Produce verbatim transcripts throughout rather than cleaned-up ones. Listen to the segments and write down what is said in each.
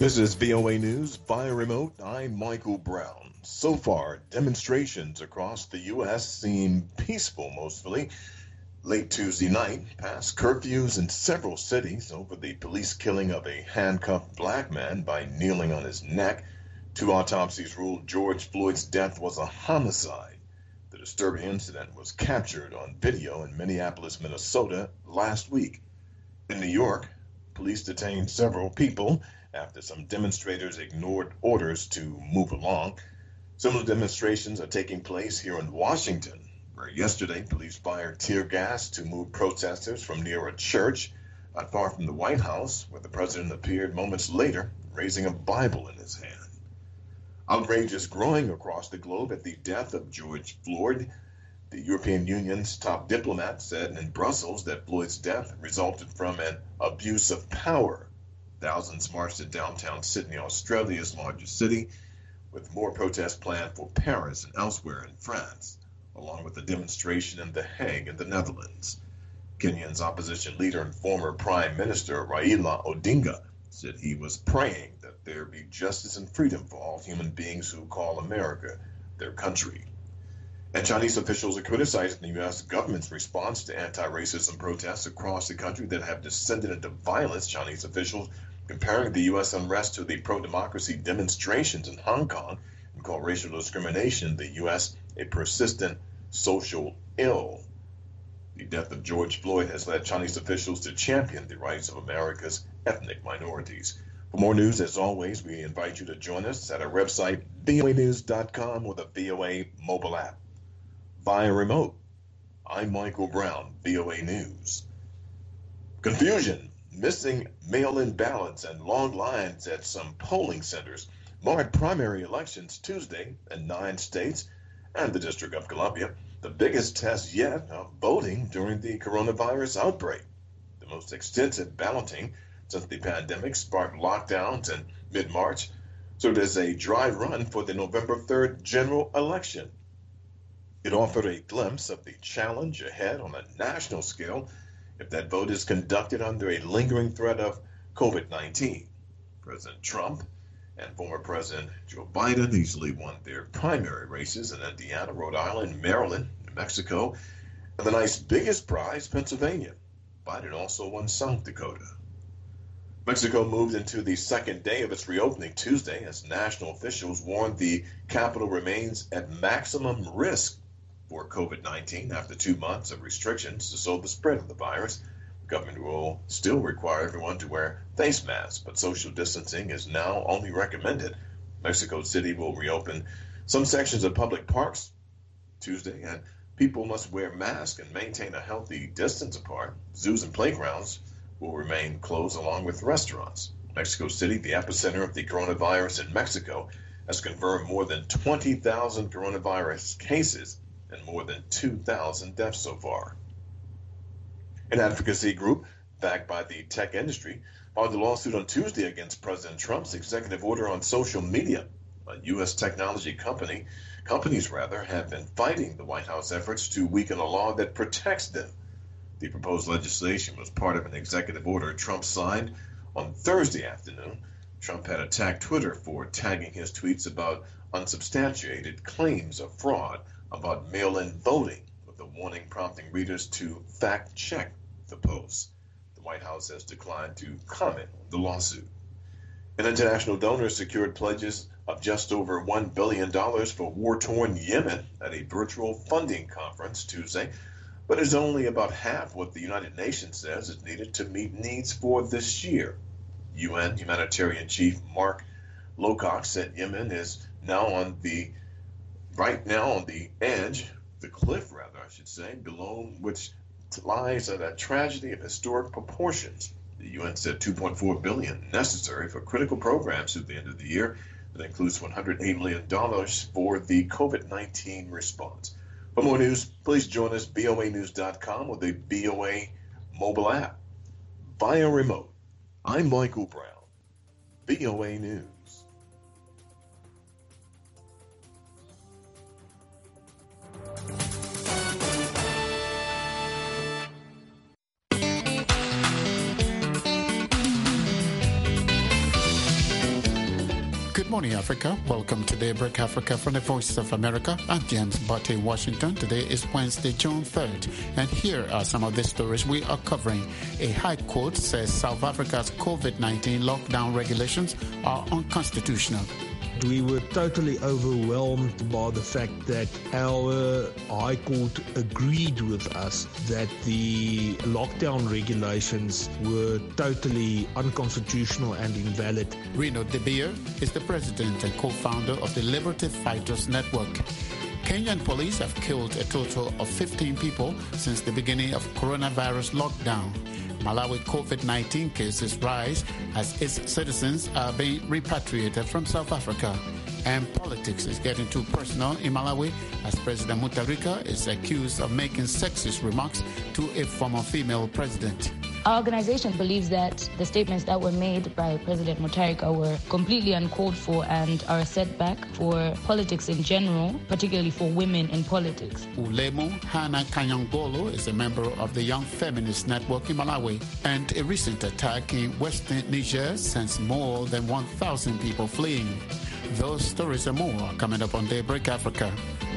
This is V O A News via remote. I'm Michael Brown. So far, demonstrations across the U S seem peaceful mostly. Late Tuesday night, past curfews in several cities over the police killing of a handcuffed black man by kneeling on his neck. Two autopsies ruled George Floyd's death was a homicide. The disturbing incident was captured on video in Minneapolis, Minnesota last week. In New York, police detained several people after some demonstrators ignored orders to move along. Similar demonstrations are taking place here in Washington, where yesterday police fired tear gas to move protesters from near a church not far from the White House, where the president appeared moments later raising a Bible in his hand. Outrage is growing across the globe at the death of George Floyd. The European Union's top diplomat said in Brussels that Floyd's death resulted from an abuse of power. Thousands marched in downtown Sydney, Australia's largest city, with more protests planned for Paris and elsewhere in France, along with a demonstration in The Hague in the Netherlands. Kenya's opposition leader and former Prime Minister Raila Odinga said he was praying that there be justice and freedom for all human beings who call America their country. And Chinese officials are criticizing the U S government's response to anti-racism protests across the country that have descended into violence. Chinese officials comparing the U S unrest to the pro-democracy demonstrations in Hong Kong and call racial discrimination in the U S a persistent social ill. The death of George Floyd has led Chinese officials to champion the rights of America's ethnic minorities. For more news, as always, we invite you to join us at our website, V O A news dot com, or the V O A mobile app. Via remote, I'm Michael Brown, V O A News. Confusion, missing mail-in ballots, and long lines at some polling centers marred primary elections Tuesday in nine states and the District of Columbia, the biggest test yet of voting during the coronavirus outbreak. The most extensive balloting since the pandemic sparked lockdowns in mid-March served as a dry run for the November third general election. It offered a glimpse of the challenge ahead on a national scale if that vote is conducted under a lingering threat of COVID nineteen. President Trump and former President Joe Biden easily won their primary races in Indiana, Rhode Island, Maryland, New Mexico, and the nice biggest prize, Pennsylvania. Biden also won South Dakota. Mexico moved into the second day of its reopening Tuesday as national officials warned the capital remains at maximum risk for COVID nineteen after two months of restrictions to slow the spread of the virus. The government will still require everyone to wear face masks, but social distancing is now only recommended. Mexico City will reopen some sections of public parks Tuesday, and people must wear masks and maintain a healthy distance apart. Zoos and playgrounds will remain closed along with restaurants. Mexico City, the epicenter of the coronavirus in Mexico, has confirmed more than twenty thousand coronavirus cases and more than two thousand deaths so far. An advocacy group backed by the tech industry filed a lawsuit on Tuesday against President Trump's executive order on social media. A U S technology company, companies rather, have been fighting the White House efforts to weaken a law that protects them. The proposed legislation was part of an executive order Trump signed on Thursday afternoon. Trump had attacked Twitter for tagging his tweets about unsubstantiated claims of fraud about mail-in voting, with a warning prompting readers to fact-check the posts. The White House has declined to comment on the lawsuit. An international donor secured pledges of just over one billion dollars for war-torn Yemen at a virtual funding conference Tuesday, but is only about half what the United Nations says is needed to meet needs for this year. U N humanitarian chief Mark Lowcock said Yemen is now on the right now on the edge, the cliff rather, I should say, below which lies a tragedy of historic proportions. The U N said two point four billion dollars necessary for critical programs through the end of the year. That includes one hundred eight million dollars for the COVID nineteen response. For more news, please join us, V O A news dot com, or the V O A mobile app. Via remote, I'm Michael Brown, V O A News. morning, Africa. Welcome to Daybreak Africa from the Voice of America. I'm James Butte in Washington. Today is Wednesday, June third. And here are some of the stories we are covering. A high court says South Africa's COVID nineteen lockdown regulations are unconstitutional. We were totally overwhelmed by the fact that our High Court agreed with us that the lockdown regulations were totally unconstitutional and invalid. Reno De Beer is the president and co-founder of the Liberty Fighters Network. Kenyan police have killed a total of fifteen people since the beginning of coronavirus lockdown. Malawi COVID nineteen cases rise as its citizens are being repatriated from South Africa. And politics is getting too personal in Malawi as President Mutharika is accused of making sexist remarks to a former female president. Our organization believes that the statements that were made by President Mutharika were completely uncalled for and are a setback for politics in general, particularly for women in politics. Ulemu Hana Kanyangolo is a member of the Young Feminist Network in Malawi, and a recent attack in western Niger sends more than one thousand people fleeing. Those stories and more are coming up on Daybreak Africa.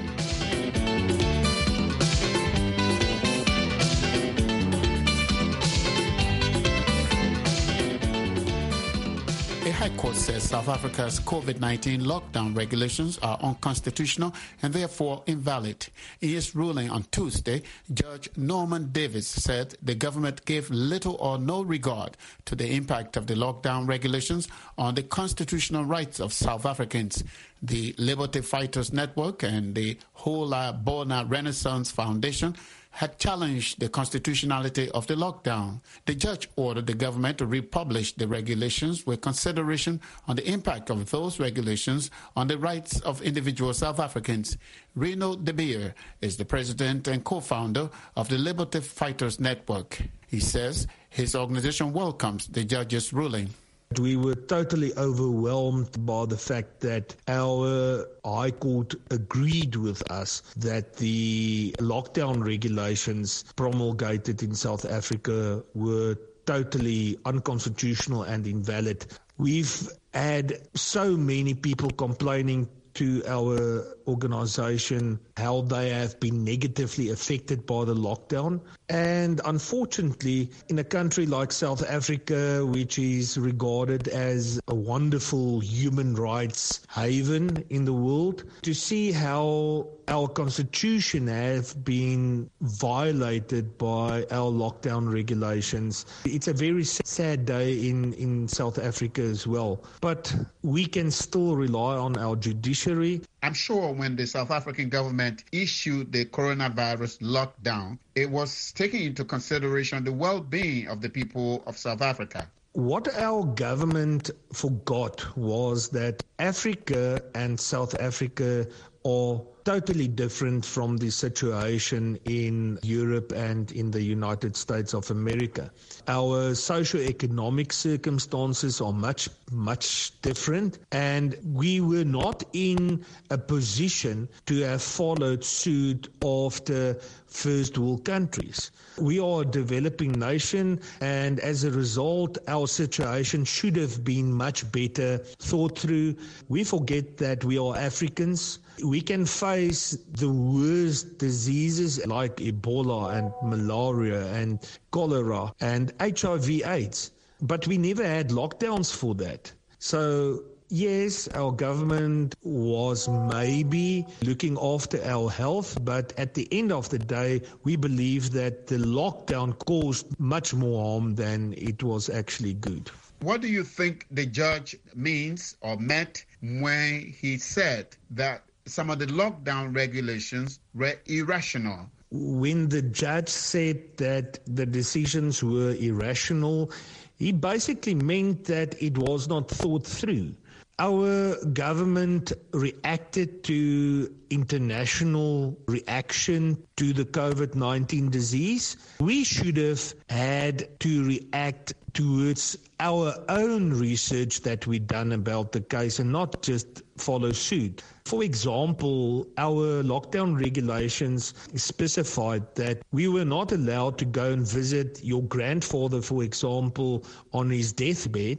A high court says South Africa's COVID nineteen lockdown regulations are unconstitutional and therefore invalid. In his ruling on Tuesday, Judge Norman Davis said the government gave little or no regard to the impact of the lockdown regulations on the constitutional rights of South Africans. The Liberty Fighters Network and the Hola Bona Renaissance Foundation had challenged the constitutionality of the lockdown. The judge ordered the government to republish the regulations with consideration on the impact of those regulations on the rights of individual South Africans. Reno De Beer is the president and co-founder of the Liberty Fighters Network. He says his organization welcomes the judge's ruling. We were totally overwhelmed by the fact that our High Court agreed with us that the lockdown regulations promulgated in South Africa were totally unconstitutional and invalid. We've had so many people complaining to our organization how they have been negatively affected by the lockdown. And unfortunately, in a country like South Africa, which is regarded as a wonderful human rights haven in the world, to see how our constitution have been violated by our lockdown regulations, it's a very sad day in, in South Africa as well. But we can still rely on our judiciary. I'm sure when the South African government issued the coronavirus lockdown, it was taking into consideration the well-being of the people of South Africa. What our government forgot was that Africa and South Africa are totally different from the situation in Europe and in the United States of America. Our socio-economic circumstances are much, much different, and we were not in a position to have followed suit of the first world countries. We are a developing nation, and as a result, our situation should have been much better thought through. We forget that we are Africans. We can face the worst diseases like Ebola and malaria and cholera and H I V AIDS, but we never had lockdowns for that. So yes, our government was maybe looking after our health, but at the end of the day, we believe that the lockdown caused much more harm than it was actually good. What do you think the judge means or meant when he said that some of the lockdown regulations were irrational? When the judge said that the decisions were irrational, he basically meant that it was not thought through. Our government reacted to international reaction to the COVID nineteen disease. We should have had to react towards our own research that we've done about the case and not just follow suit. For example, our lockdown regulations specified that we were not allowed to go and visit your grandfather, for example, on his deathbed.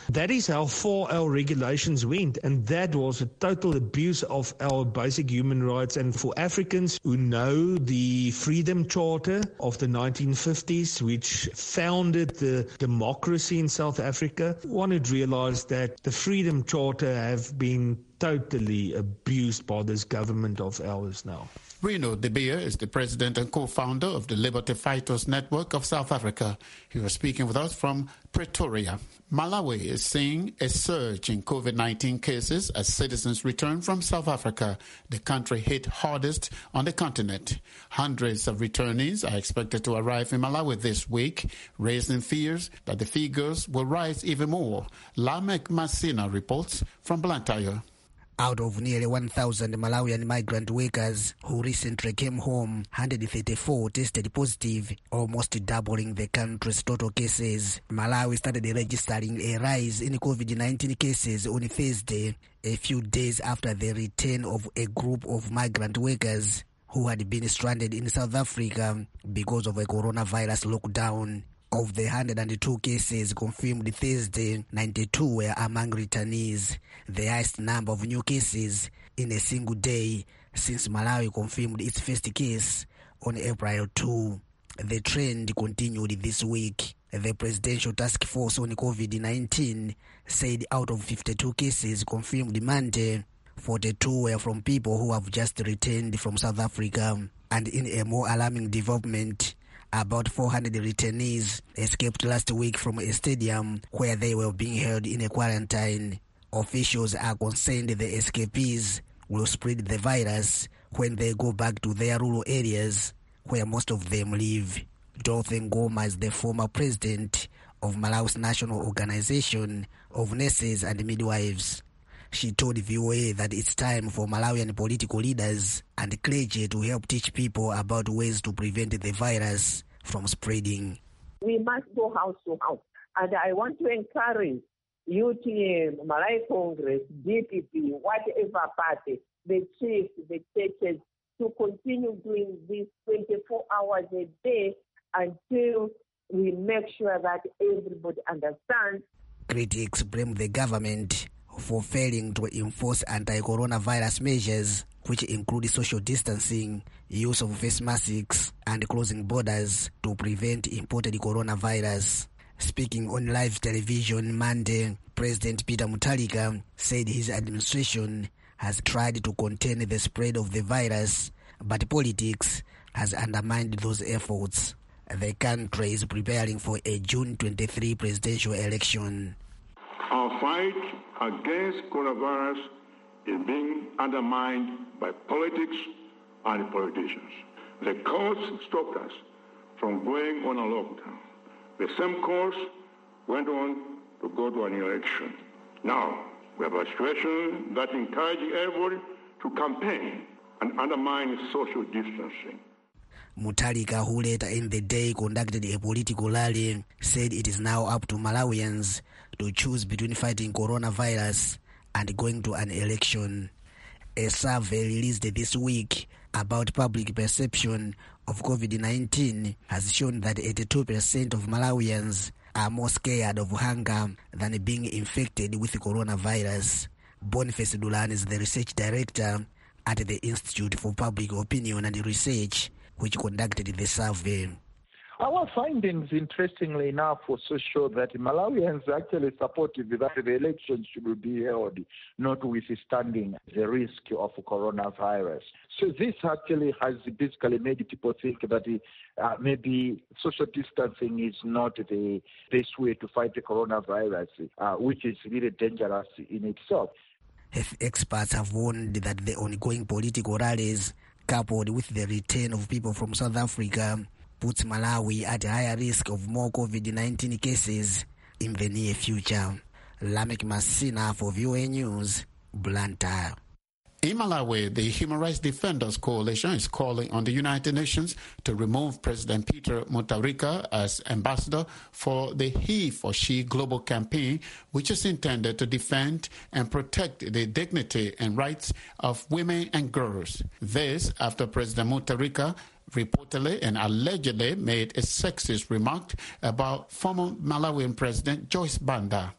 That is how far our regulations went, and that was a total abuse of our basic human rights. And for Africans who know the Freedom Charter of the nineteen fifties, which founded the democracy in South Africa, one would realize that the Freedom Charter have been totally abused by this government of ours now. Reno De Beer is the president and co-founder of the Liberty Fighters Network of South Africa. He was speaking with us from Pretoria. Malawi is seeing a surge in COVID nineteen cases as citizens return from South Africa, the country hit hardest on the continent. Hundreds of returnees are expected to arrive in Malawi this week, raising fears that the figures will rise even more. Lamek Masina reports from Blantyre. Out of nearly one thousand Malawian migrant workers who recently came home, one hundred thirty-four tested positive, almost doubling the country's total cases. Malawi started registering a rise in COVID nineteen cases on Thursday, a few days after the return of a group of migrant workers who had been stranded in South Africa because of a coronavirus lockdown. Of the one hundred two cases confirmed Thursday, ninety-two were among returnees, the highest number of new cases in a single day since Malawi confirmed its first case on April second. The trend continued this week. The Presidential Task Force on COVID nineteen said out of fifty-two cases confirmed Monday, forty-two were from people who have just returned from South Africa. And in a more alarming development, about four hundred returnees escaped last week from a stadium where they were being held in a quarantine. Officials are concerned the escapees will spread the virus when they go back to their rural areas where most of them live. Dorothy Ngoma is the former president of Malawi's National Organization of Nurses and Midwives. She told V O A that it's time for Malawian political leaders and clergy to help teach people about ways to prevent the virus from spreading. We must go house to house. And I want to encourage U T M, Malawi Congress, D P P, whatever party, the chiefs, the churches, to continue doing this twenty-four hours a day until we make sure that everybody understands. Critics blame the government for failing to enforce anti-coronavirus measures, which include social distancing, use of face masks, and closing borders to prevent imported coronavirus. Speaking on live television Monday, President Peter Mutharika said his administration has tried to contain the spread of the virus, but politics has undermined those efforts. The country is preparing for a June twenty-third presidential election. Our fight against coronavirus is being undermined by politics and politicians. The courts stopped us from going on a lockdown. The same course went on to go to an election. Now, we have a situation that encourages everybody to campaign and undermine social distancing. Mutharika, who later in the day conducted a political rally, said it is now up to Malawians to choose between fighting coronavirus and going to an election. A survey released this week about public perception of COVID nineteen has shown that eighty-two percent of Malawians are more scared of hunger than being infected with coronavirus. Boniface Dulan is the research director at the Institute for Public Opinion and Research, which conducted the survey. Our findings, interestingly enough, also show that Malawians are actually supportive that the elections should be held, notwithstanding the risk of coronavirus. So this actually has basically made people think that uh, maybe social distancing is not the best way to fight the coronavirus, uh, which is really dangerous in itself. Health experts have warned that the ongoing political rallies, coupled with the return of people from South Africa, puts Malawi at a higher risk of more COVID nineteen cases in the near future. Lamek Masina for V O A News, Blantyre. In Malawi, the Human Rights Defenders Coalition is calling on the United Nations to remove President Peter Mutharika as ambassador for the He for She global campaign, which is intended to defend and protect the dignity and rights of women and girls. This after President Mutharika reportedly and allegedly made a sexist remark about former Malawian President Joyce Banda.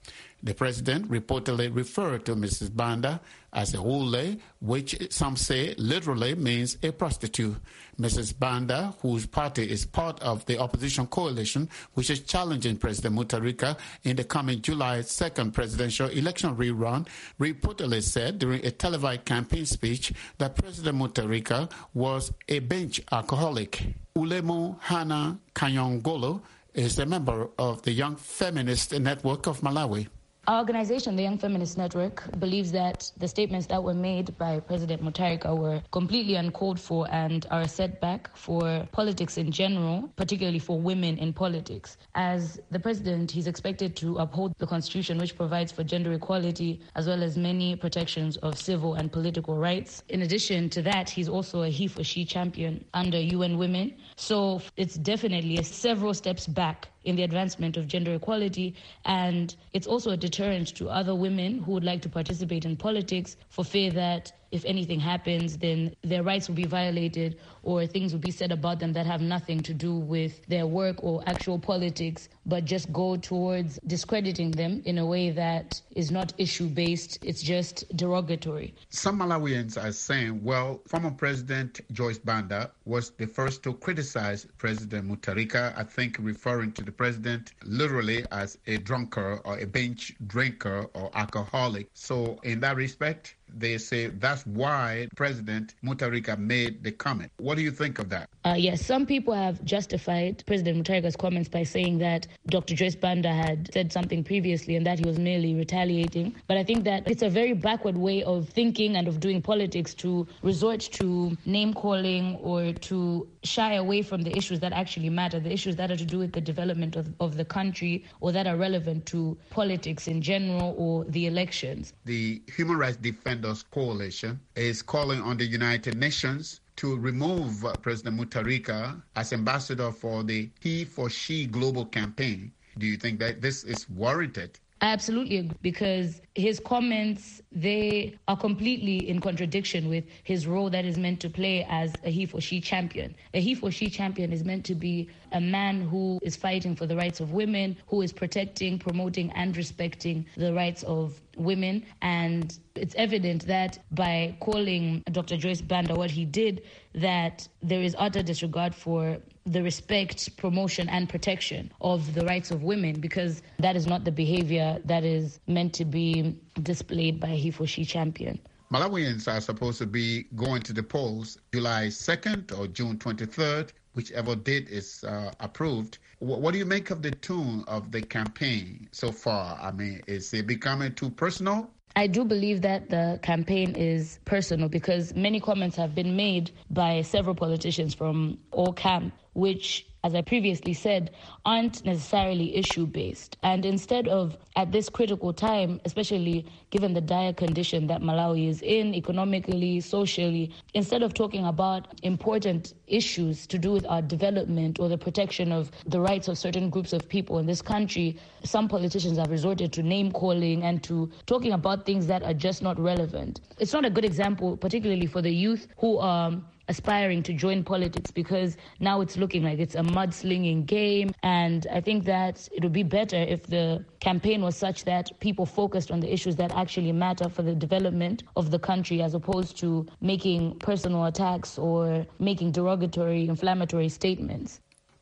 The president reportedly referred to Missus Banda as a hule, which some say literally means a prostitute. Missus Banda, whose party is part of the opposition coalition, which is challenging President Mutharika in the coming July second presidential election rerun, reportedly said during a televised campaign speech that President Mutharika was a bench alcoholic. Ulemo Hana Kanyongolo is a member of the Young Feminist Network of Malawi. Our organization, the Young Feminist Network, believes that the statements that were made by President Mutharika were completely uncalled for and are a setback for politics in general, particularly for women in politics. As the president, he's expected to uphold the constitution, which provides for gender equality, as well as many protections of civil and political rights. In addition to that, he's also a he for she champion under U N Women. So it's definitely a several steps back in the advancement of gender equality, and it's also a deterrent to other women who would like to participate in politics for fear that if anything happens, then their rights will be violated or things will be said about them that have nothing to do with their work or actual politics, but just go towards discrediting them in a way that is not issue-based, it's just derogatory. Some Malawians are saying, well, former President Joyce Banda was the first to criticize President Mutharika, I think referring to the president literally as a drunkard or a bench drinker or alcoholic. So in that respect, they say that's why President Mutharika made the comment. What do you think of that? Uh, yes, some people have justified President Mutharika's comments by saying that Doctor Joyce Banda had said something previously and that he was merely retaliating. But I think that it's a very backward way of thinking and of doing politics to resort to name-calling or to shy away from the issues that actually matter, the issues that are to do with the development of, of the country or that are relevant to politics in general or the elections. The Human Rights Defenders Coalition is calling on the United Nations to remove uh, President Mutharika as ambassador for the He for She global campaign. Do you think that this is warranted? I absolutely agree, because his comments, they are completely in contradiction with his role that is meant to play as a he for she champion. A he for she champion is meant to be a man who is fighting for the rights of women, who is protecting, promoting, and respecting the rights of women. And it's evident that by calling Doctor Joyce Banda what he did, that there is utter disregard for the respect, promotion, and protection of the rights of women, because that is not the behavior that is meant to be displayed by a he for she champion. Malawians are supposed to be going to the polls July second or June twenty-third, whichever date is uh, approved. W- what do you make of the tune of the campaign so far? I mean, is it becoming too personal? I do believe that the campaign is personal, because many comments have been made by several politicians from all camps, which, as I previously said, aren't necessarily issue-based. And instead of, at this critical time, especially given the dire condition that Malawi is in, economically, socially, instead of talking about important issues to do with our development or the protection of the rights of certain groups of people in this country, some politicians have resorted to name-calling and to talking about things that are just not relevant. It's not a good example, particularly for the youth who are aspiring to join politics, because now it's looking like it's a mudslinging game. And I think that it would be better if the campaign was such that people focused on the issues that actually matter for the development of the country, as opposed to making personal attacks or making derogatory, inflammatory statements.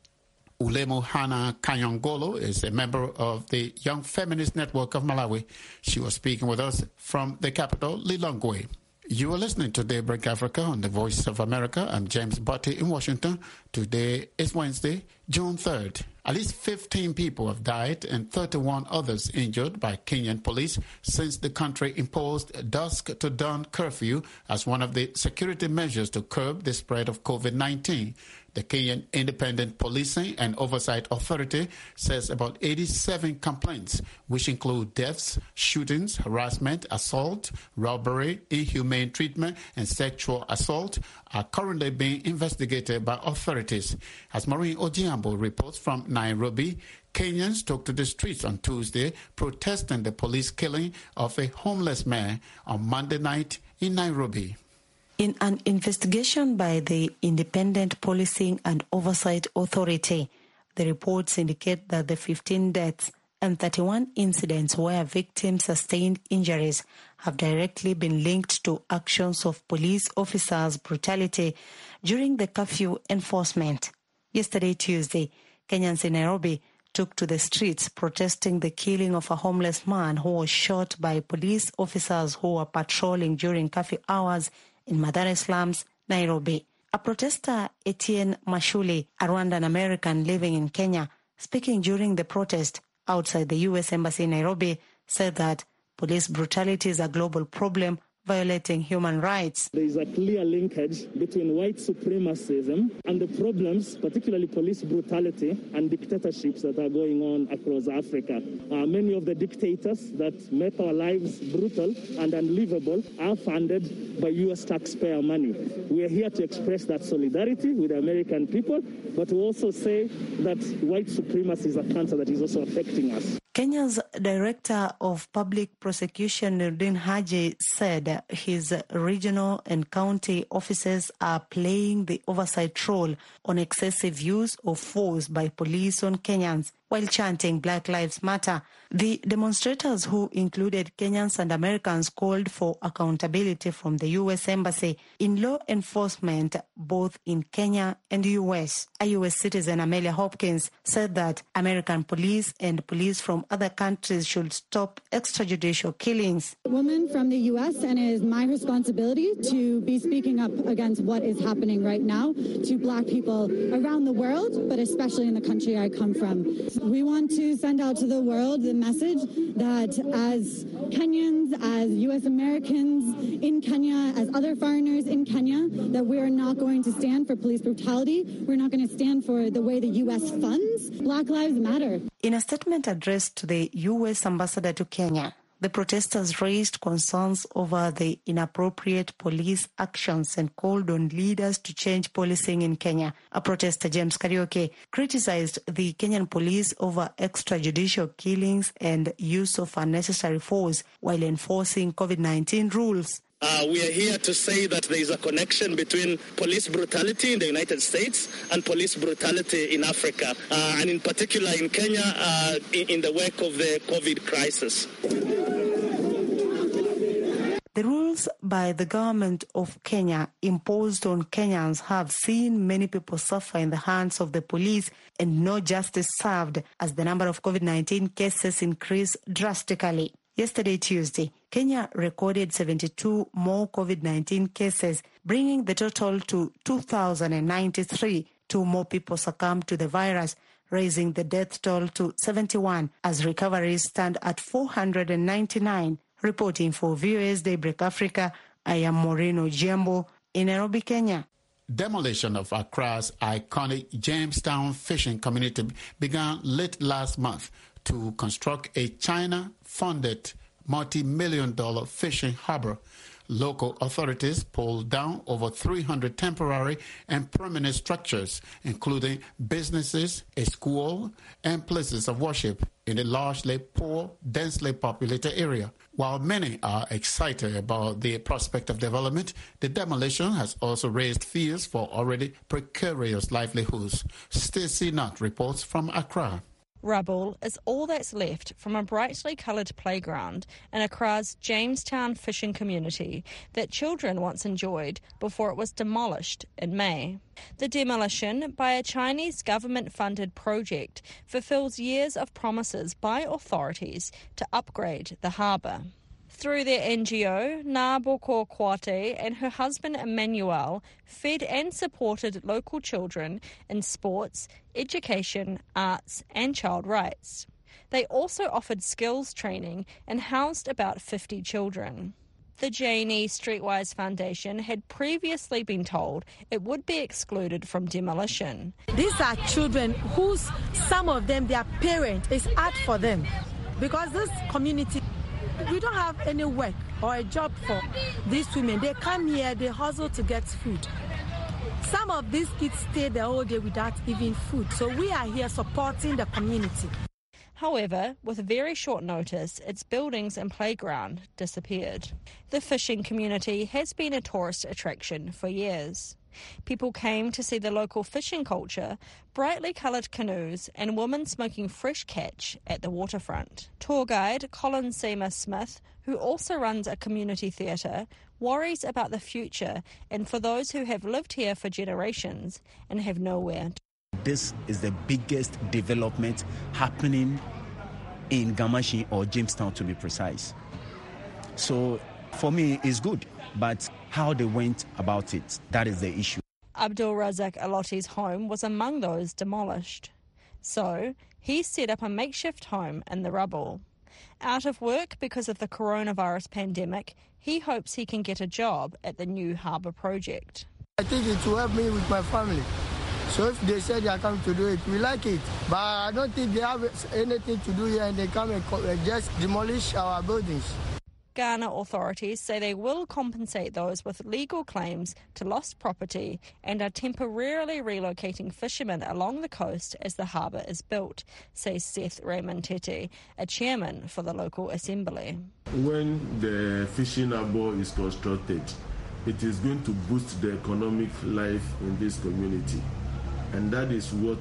Ulemo Hana Kanyongolo is a member of the Young Feminist Network of Malawi. She was speaking with us from the capital, Lilongwe. You are listening to Daybreak Africa on the Voice of America. I'm James Botti in Washington. Today is Wednesday, June third. At least fifteen people have died and thirty-one others injured by Kenyan police since the country imposed dusk to dawn curfew as one of the security measures to curb the spread of COVID nineteen. The Kenyan Independent Policing and Oversight Authority says about eighty-seven complaints, which include deaths, shootings, harassment, assault, robbery, inhumane treatment, and sexual assault, are currently being investigated by authorities. As Maureen Ojiambo reports from Nairobi, Kenyans took to the streets on Tuesday protesting the police killing of a homeless man on Monday night in Nairobi. In an investigation by the Independent Policing and Oversight Authority, the reports indicate that the fifteen deaths and thirty-one incidents where victims sustained injuries have directly been linked to actions of police officers' brutality during the curfew enforcement. Yesterday, Tuesday, Kenyans in Nairobi took to the streets protesting the killing of a homeless man who was shot by police officers who were patrolling during curfew hours in Mathare slums, Nairobi. A protester, Etienne Mashuli, a Rwandan American living in Kenya, speaking during the protest outside the U S Embassy in Nairobi, said that police brutality is a global problem violating human rights. There is a clear linkage between white supremacism and the problems, particularly police brutality and dictatorships that are going on across Africa. Uh, many of the dictators that make our lives brutal and unlivable are funded by U S taxpayer money. We are here to express that solidarity with the American people, but to also say that white supremacy is a cancer that is also affecting us. Kenya's Director of Public Prosecution, Nurdin Haji, said his regional and county offices are playing the oversight role on excessive use of force by police on Kenyans while chanting Black Lives Matter. The demonstrators, who included Kenyans and Americans, called for accountability from the U S Embassy in law enforcement both in Kenya and the U S. A U S citizen, Amelia Hopkins, said that American police and police from other countries should stop extrajudicial killings. Woman from the U S, and it is my responsibility to be speaking up against what is happening right now to Black people around the world, but especially in the country I come from. We want to send out to the world the message that as Kenyans, as U S Americans in Kenya, as other foreigners in Kenya, that we are not going to stand for police brutality. We're not going to stand for the way the U S funds Black Lives Matter. In a statement addressed to the U S ambassador to Kenya, the protesters raised concerns over the inappropriate police actions and called on leaders to change policing in Kenya. A protester, James Kariuki, criticized the Kenyan police over extrajudicial killings and use of unnecessary force while enforcing COVID nineteen rules. Uh, we are here to say that there is a connection between police brutality in the United States and police brutality in Africa, uh, and in particular in Kenya uh, in, in the wake of the COVID crisis. The rules by the government of Kenya imposed on Kenyans have seen many people suffer in the hands of the police and no justice served as the number of COVID nineteen cases increased drastically. Yesterday, Tuesday, Kenya recorded seventy-two more COVID nineteen cases, bringing the total to two thousand ninety-three. Two more people succumbed to the virus, raising the death toll to seventy-one, as recoveries stand at four hundred ninety-nine. Reporting for V O A's Daybreak Africa, I am Maureen Ojiambo in Nairobi, Kenya. Demolition of Accra's iconic Jamestown fishing community began late last month to construct a China-funded multi-million dollar fishing harbor. Local authorities pulled down over three hundred temporary and permanent structures, including businesses, a school, and places of worship in a largely poor, densely populated area. While many are excited about the prospect of development, the demolition has also raised fears for already precarious livelihoods. Stacey Nutt reports from Accra. Rubble is all that's left from a brightly coloured playground in Accra's Jamestown fishing community that children once enjoyed before it was demolished in May. The demolition by a Chinese government-funded project fulfills years of promises by authorities to upgrade the harbour. Through their N G O, Naboko Kwate and her husband Emmanuel fed and supported local children in sports, education, arts and child rights. They also offered skills training and housed about fifty children. The J and E Streetwise Foundation had previously been told it would be excluded from demolition. These are children whose, some of them, their parent is hard for them because this community, we don't have any work or a job for these women. They come here, they hustle to get food. Some of these kids stay the whole day without even food. So we are here supporting the community. However, with very short notice, its buildings and playground disappeared. The fishing community has been a tourist attraction for years. People came to see the local fishing culture, brightly coloured canoes and women smoking fresh catch at the waterfront. Tour guide Colin Seamer Smith, who also runs a community theatre, worries about the future and for those who have lived here for generations and have nowhere to. This is the biggest development happening in Gamashi, or Jamestown to be precise. So for me, it's good, but how they went about it, that is the issue. Abdul Razak Aloti's home was among those demolished. So he set up a makeshift home in the rubble. Out of work because of the coronavirus pandemic, he hopes he can get a job at the new harbour project. I think it will help me with my family. So if they say they are coming to do it, we like it. But I don't think they have anything to do here and they come and just demolish our buildings. Ghana authorities say they will compensate those with legal claims to lost property and are temporarily relocating fishermen along the coast as the harbour is built, says Seth Raymond Tete, a chairman for the local assembly. When the fishing harbour is constructed, it is going to boost the economic life in this community. And that is what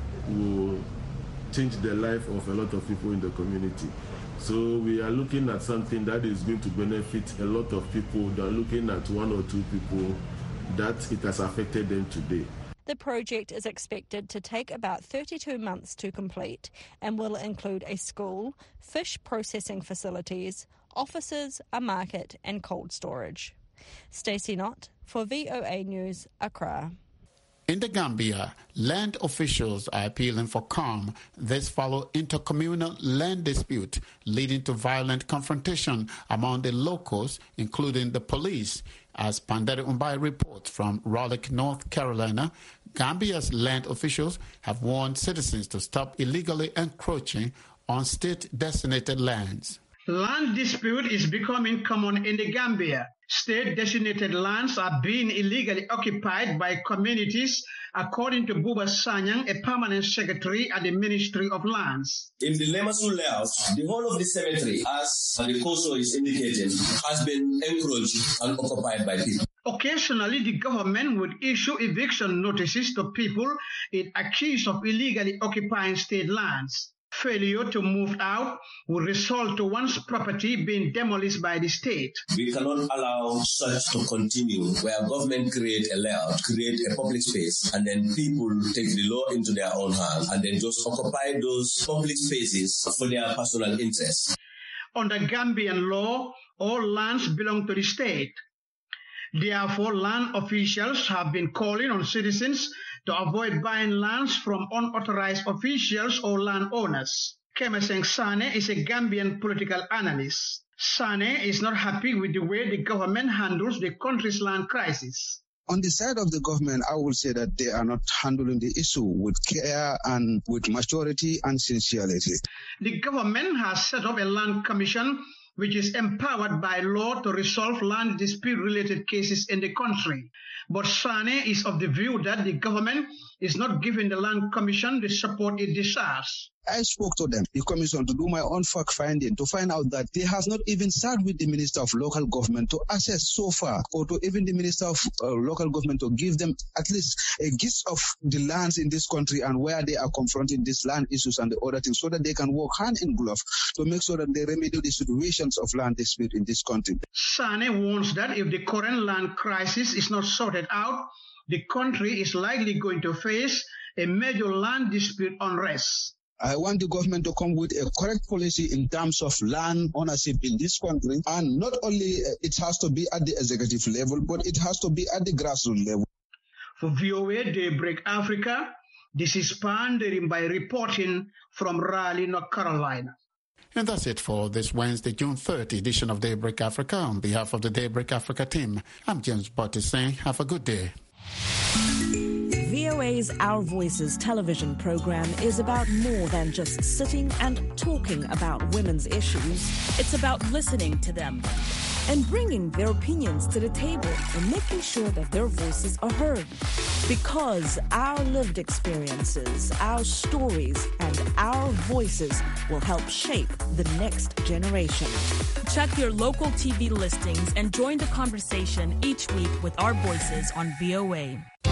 will change the life of a lot of people in the community. So we are looking at something that is going to benefit a lot of people. They are looking at one or two people that it has affected them today. The project is expected to take about thirty-two months to complete and will include a school, fish processing facilities, offices, a market and cold storage. Stacey Knott for V O A News, Accra. In the Gambia, land officials are appealing for calm. This follows intercommunal land dispute leading to violent confrontation among the locals, including the police. As Pandari Umbai reports from Raleigh, North Carolina, Gambia's land officials have warned citizens to stop illegally encroaching on state-designated lands. Land dispute is becoming common in the Gambia. State-designated lands are being illegally occupied by communities, according to Buba Sanyang, a permanent secretary at the Ministry of Lands. In the Lemasu layout, the whole of the cemetery, as the COSO is indicating, has been encroached and occupied by people. Occasionally, the government would issue eviction notices to people it accused of illegally occupying state lands. Failure to move out would result to one's property being demolished by the state. We cannot allow such to continue, where government create a layout, create a public space, and then people take the law into their own hands and then just occupy those public spaces for their personal interests. Under Gambian law, all lands belong to the state. Therefore, land officials have been calling on citizens to avoid buying lands from unauthorized officials or landowners. Kemeseng Sane is a Gambian political analyst. Sane is not happy with the way the government handles the country's land crisis. On the side of the government, I will say that they are not handling the issue with care and with maturity and sincerity. The government has set up a land commission which is empowered by law to resolve land dispute-related cases in the country. But Sane is of the view that the government is not giving the Land Commission the support it deserves. I spoke to them, the commission, to do my own fact-finding, to find out that they have not even sat with the Minister of Local Government to assess so far, or to even the Minister of uh, Local Government to give them at least a gist of the lands in this country and where they are confronting these land issues and the other things, so that they can work hand in glove to make sure that they remedy the situations of land dispute in this country. Sane warns that if the current land crisis is not sorted out, the country is likely going to face a major land dispute unrest. I want the government to come with a correct policy in terms of land ownership in this country. And not only it has to be at the executive level, but it has to be at the grassroots level. For V O A Daybreak Africa, this is Pandering by reporting from Raleigh, North Carolina. And that's it for this Wednesday, June thirtieth edition of Daybreak Africa. On behalf of the Daybreak Africa team, I'm James Butty saying have a good day. V O A's Our Voices television program is about more than just sitting and talking about women's issues. It's about listening to them and bringing their opinions to the table and making sure that their voices are heard. Because our lived experiences, our stories, and our voices will help shape the next generation. Check your local T V listings and join the conversation each week with our voices on V O A.